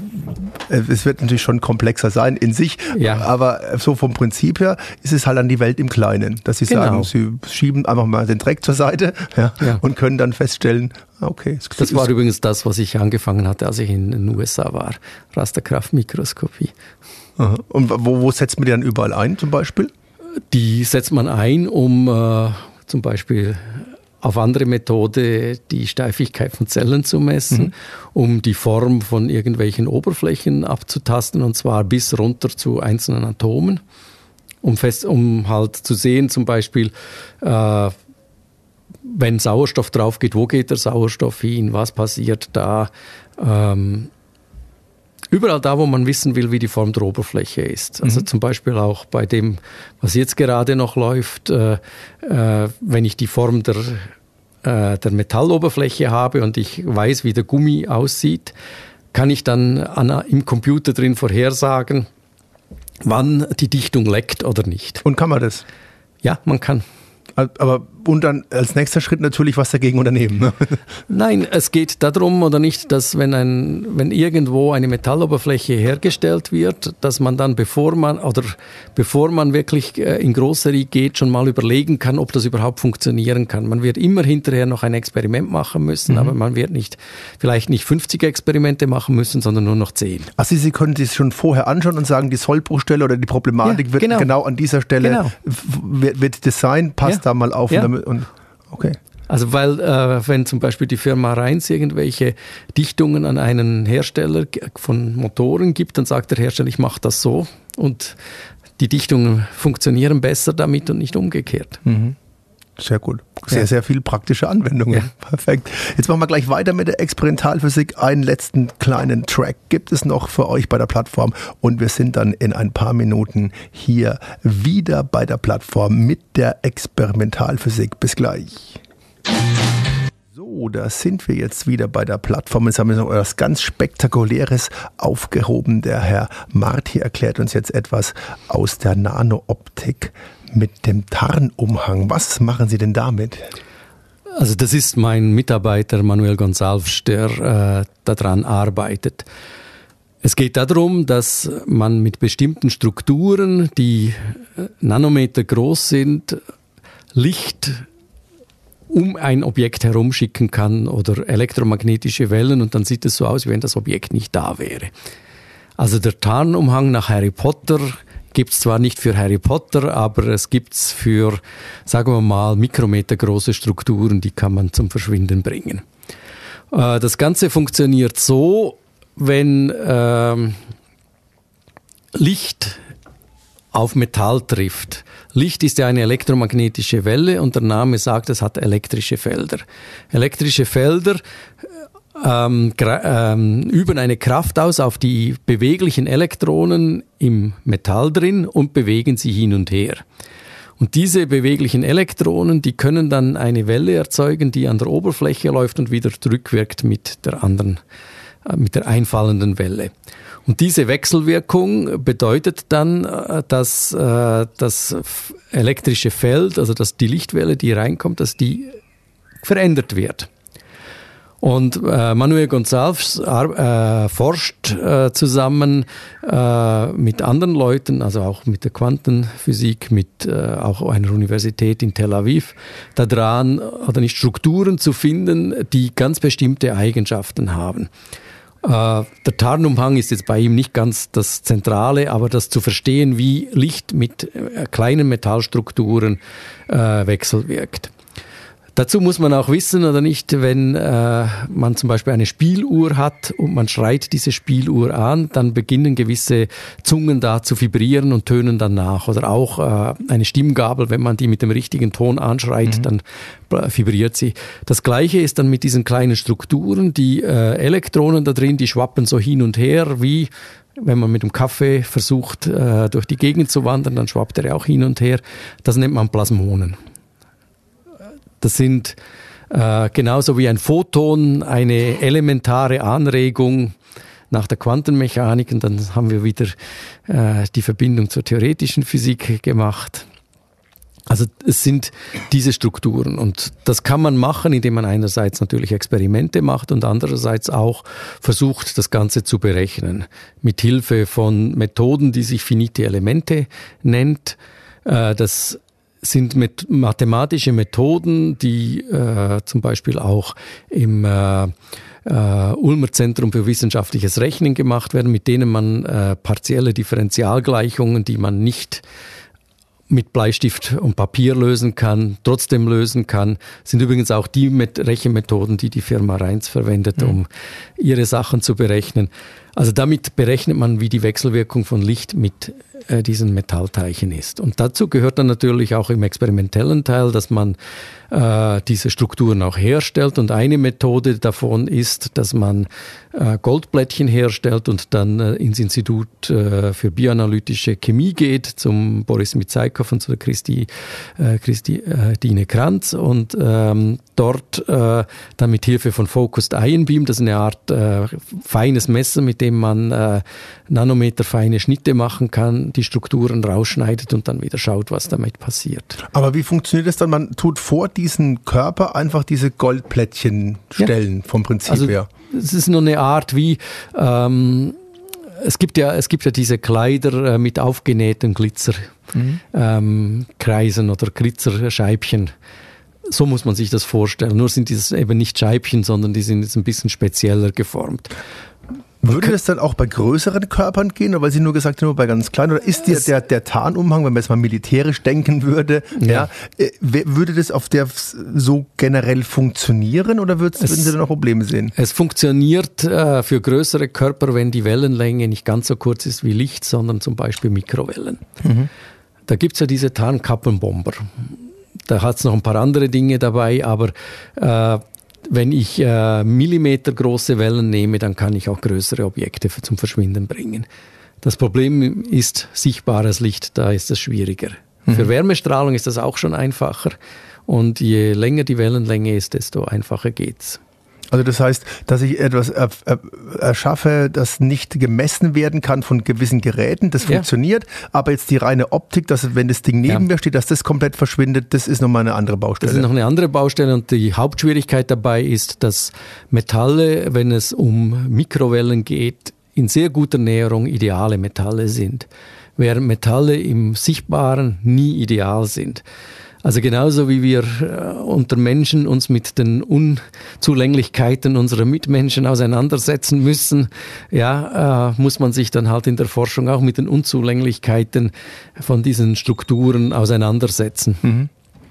es wird natürlich schon komplexer sein in sich, ja. Aber so vom Prinzip her ist es halt an die Welt im Kleinen, dass Sie sagen, Sie schieben einfach mal den Dreck zur Seite und können dann feststellen, okay. Das war übrigens das, was ich angefangen hatte, als ich in den USA war, Rasterkraftmikroskopie. Aha. Und wo setzt man die dann überall ein zum Beispiel? Die setzt man ein, um zum Beispiel auf andere Methode die Steifigkeit von Zellen zu messen, um die Form von irgendwelchen Oberflächen abzutasten, und zwar bis runter zu einzelnen Atomen, um halt zu sehen, zum Beispiel, wenn Sauerstoff drauf geht, wo geht der Sauerstoff hin, was passiert da, überall da, wo man wissen will, wie die Form der Oberfläche ist. Also zum Beispiel auch bei dem, was jetzt gerade noch läuft, wenn ich die Form der Metalloberfläche habe und ich weiß, wie der Gummi aussieht, kann ich dann im Computer drin vorhersagen, wann die Dichtung leckt oder nicht. Und kann man das? Ja, man kann. Aber und dann als nächster Schritt natürlich was dagegen unternehmen. Ne? Nein, es geht darum, oder nicht, dass wenn irgendwo eine Metalloberfläche hergestellt wird, dass man dann, bevor man wirklich in Grosserie geht, schon mal überlegen kann, ob das überhaupt funktionieren kann. Man wird immer hinterher noch ein Experiment machen müssen, aber man wird vielleicht nicht 50 Experimente machen müssen, sondern nur noch 10. Also Sie können sich schon vorher anschauen und sagen, die Sollbruchstelle oder die Problematik wird genau an dieser Stelle wird Design, passt da mal auf. Okay. Also weil, wenn zum Beispiel die Firma Rheins irgendwelche Dichtungen an einen Hersteller von Motoren gibt, dann sagt der Hersteller, ich mache das so, und die Dichtungen funktionieren besser damit und nicht umgekehrt. Mhm. Sehr gut. Sehr viel praktische Anwendungen. Ja. Perfekt. Jetzt machen wir gleich weiter mit der Experimentalphysik. Einen letzten kleinen Track gibt es noch für euch bei der Plattform und wir sind dann in ein paar Minuten hier wieder bei der Plattform mit der Experimentalphysik. Bis gleich. So, da sind wir jetzt wieder bei der Plattform. Jetzt haben wir noch etwas ganz Spektakuläres aufgehoben. Der Herr Marti erklärt uns jetzt etwas aus der Nanooptik mit dem Tarnumhang. Was machen Sie denn damit? Also das ist mein Mitarbeiter Manuel Gonçalves, der daran arbeitet. Es geht darum, dass man mit bestimmten Strukturen, die Nanometer groß sind, Licht um ein Objekt herumschicken kann oder elektromagnetische Wellen und dann sieht es so aus, wie wenn das Objekt nicht da wäre. Also der Tarnumhang nach Harry Potter gibt es zwar nicht für Harry Potter, aber es gibt es für, sagen wir mal, mikrometergroße Strukturen, die kann man zum Verschwinden bringen. Das Ganze funktioniert so, wenn Licht auf Metall trifft. Licht ist ja eine elektromagnetische Welle und der Name sagt, es hat elektrische Felder. Elektrische Felder üben eine Kraft aus auf die beweglichen Elektronen im Metall drin und bewegen sie hin und her. Und diese beweglichen Elektronen, die können dann eine Welle erzeugen, die an der Oberfläche läuft und wieder zurückwirkt mit der einfallenden Welle. Und diese Wechselwirkung bedeutet dann, dass das elektrische Feld, also dass die Lichtwelle, die reinkommt, dass die verändert wird. Und Manuel Gonçalves forscht zusammen mit anderen Leuten, also auch mit der Quantenphysik, mit auch einer Universität in Tel Aviv, daran, oder nicht Strukturen zu finden, die ganz bestimmte Eigenschaften haben. Der Tarnumhang ist jetzt bei ihm nicht ganz das Zentrale, aber das zu verstehen, wie Licht mit kleinen Metallstrukturen wechselwirkt. Dazu muss man auch wissen, oder nicht, wenn man zum Beispiel eine Spieluhr hat und man schreit diese Spieluhr an, dann beginnen gewisse Zungen da zu vibrieren und tönen dann nach. Oder auch eine Stimmgabel, wenn man die mit dem richtigen Ton anschreit, dann vibriert sie. Das Gleiche ist dann mit diesen kleinen Strukturen. Die Elektronen da drin, die schwappen so hin und her, wie wenn man mit dem Kaffee versucht, durch die Gegend zu wandern, dann schwappt er auch hin und her. Das nennt man Plasmonen. Das sind genauso wie ein Photon eine elementare Anregung nach der Quantenmechanik. Und dann haben wir wieder die Verbindung zur theoretischen Physik gemacht. Also es sind diese Strukturen. Und das kann man machen, indem man einerseits natürlich Experimente macht und andererseits auch versucht, das Ganze zu berechnen. Mit Hilfe von Methoden, die sich finite Elemente nennt. Das sind mathematische Methoden, die zum Beispiel auch im Ulmer Zentrum für wissenschaftliches Rechnen gemacht werden, mit denen man partielle Differentialgleichungen, die man nicht mit Bleistift und Papier lösen kann, trotzdem lösen kann, sind übrigens auch die Rechenmethoden, die die Firma Reins verwendet, um ihre Sachen zu berechnen. Also damit berechnet man, wie die Wechselwirkung von Licht mit diesen Metallteilchen ist. Und dazu gehört dann natürlich auch im experimentellen Teil, dass man diese Strukturen auch herstellt. Und eine Methode davon ist, dass man Goldplättchen herstellt und dann ins Institut für bioanalytische Chemie geht, zum Boris Mizaikow und zu der Christine Kranz und dort dann mit Hilfe von Focused Ion Beam, das ist eine Art feines Messer, mit dem man nanometerfeine Schnitte machen kann, die Strukturen rausschneidet und dann wieder schaut, was damit passiert. Aber wie funktioniert das dann? Man tut vor diesen Körper einfach diese Goldplättchen stellen, vom Prinzip her. Es ist nur eine Art wie, es gibt ja diese Kleider mit aufgenähten Glitzerkreisen oder Glitzerscheibchen. So muss man sich das vorstellen. Nur sind dieses eben nicht Scheibchen, sondern die sind jetzt ein bisschen spezieller geformt. Würde das dann auch bei größeren Körpern gehen, oder weil Sie nur gesagt haben, nur bei ganz kleinen? Oder ist der Tarnumhang, wenn man jetzt mal militärisch denken würde, würde das auf der so generell funktionieren, oder würden Sie dann auch Probleme sehen? Es funktioniert für größere Körper, wenn die Wellenlänge nicht ganz so kurz ist wie Licht, sondern zum Beispiel Mikrowellen. Da gibt es ja diese Tarnkappenbomber. Da hat es noch ein paar andere Dinge dabei, aber wenn ich millimetergroße Wellen nehme, dann kann ich auch größere Objekte zum Verschwinden bringen. Das Problem ist sichtbares Licht, da ist es schwieriger. Für Wärmestrahlung ist das auch schon einfacher und je länger die Wellenlänge ist, desto einfacher geht's. Also das heißt, dass ich etwas erschaffe, das nicht gemessen werden kann von gewissen Geräten, das funktioniert, aber jetzt die reine Optik, dass wenn das Ding neben mir steht, dass das komplett verschwindet, das ist nochmal eine andere Baustelle. Das ist noch eine andere Baustelle und die Hauptschwierigkeit dabei ist, dass Metalle, wenn es um Mikrowellen geht, in sehr guter Näherung ideale Metalle sind, während Metalle im Sichtbaren nie ideal sind. Also genauso wie wir unter Menschen uns mit den Unzulänglichkeiten unserer Mitmenschen auseinandersetzen müssen, muss man sich dann halt in der Forschung auch mit den Unzulänglichkeiten von diesen Strukturen auseinandersetzen. Mhm.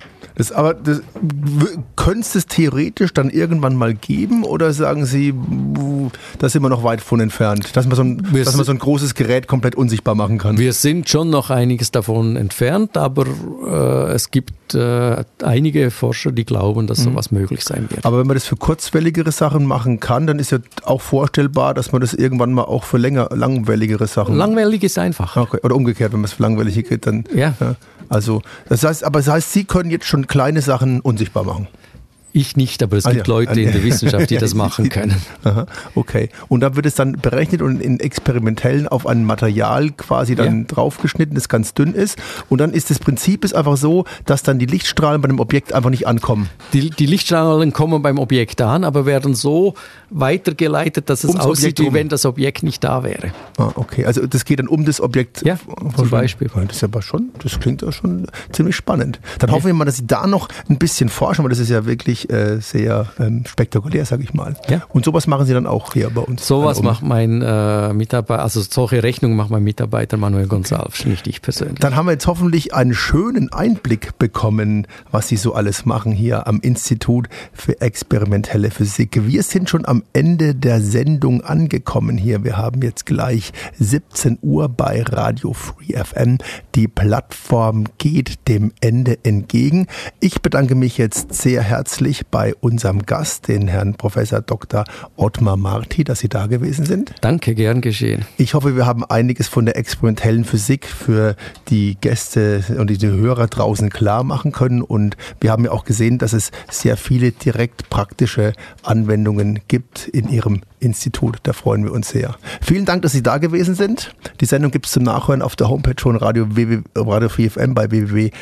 Könnte es das theoretisch dann irgendwann mal geben oder sagen Sie, da sind wir noch weit von entfernt, dass man so ein großes Gerät komplett unsichtbar machen kann? Wir sind schon noch einiges davon entfernt, aber es gibt einige Forscher, die glauben, dass sowas möglich sein wird. Aber wenn man das für kurzwelligere Sachen machen kann, dann ist ja auch vorstellbar, dass man das irgendwann mal auch für langwelligere Sachen... Langwellig ist einfach. Okay. Oder umgekehrt, wenn man es für langwellige geht, dann... Ja. Also, das heißt, Sie können jetzt schon kleine Sachen unsichtbar machen. Ich nicht, aber es gibt Leute in der Wissenschaft, die das machen können. Aha, okay. Und dann wird es dann berechnet und in experimentellen auf ein Material quasi dann draufgeschnitten, das ganz dünn ist. Und dann ist das Prinzip einfach so, dass dann die Lichtstrahlen bei dem Objekt einfach nicht ankommen. Die Lichtstrahlen kommen beim Objekt an, aber werden so weitergeleitet, dass es aussieht, wie wenn das Objekt nicht da wäre. Ah, okay. Also das geht dann um das Objekt. Ja, zum Beispiel. Das klingt ja schon ziemlich spannend. Dann hoffen wir mal, dass Sie da noch ein bisschen forschen, weil das ist ja wirklich sehr spektakulär, sage ich mal. Ja. Und sowas machen Sie dann auch hier bei uns? Sowas macht mein Mitarbeiter, also solche Rechnungen macht mein Mitarbeiter Manuel Gonsalves, nicht ich persönlich. Dann haben wir jetzt hoffentlich einen schönen Einblick bekommen, was Sie so alles machen hier am Institut für experimentelle Physik. Wir sind schon am Ende der Sendung angekommen hier. Wir haben jetzt gleich 17 Uhr bei Radio Free FM. Die Plattform geht dem Ende entgegen. Ich bedanke mich jetzt sehr herzlich bei unserem Gast, den Herrn Professor Dr. Ottmar Marti, dass Sie da gewesen sind. Danke, gern geschehen. Ich hoffe, wir haben einiges von der experimentellen Physik für die Gäste und die Hörer draußen klar machen können. Und wir haben ja auch gesehen, dass es sehr viele direkt praktische Anwendungen gibt in Ihrem Institut. Da freuen wir uns sehr. Vielen Dank, dass Sie da gewesen sind. Die Sendung gibt es zum Nachhören auf der Homepage von Radio Free FM bei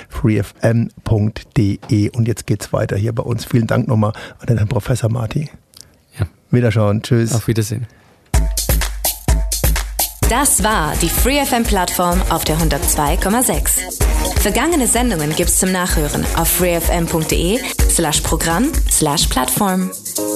www.freefm.de. Und jetzt geht's weiter hier bei uns. Vielen Dank nochmal an den Herrn Professor Marti. Ja. Wiederschauen. Tschüss. Auf Wiedersehen. Das war die Free FM Plattform auf der 102,6. Vergangene Sendungen gibt's zum Nachhören auf freefm.de/Programm/Plattform.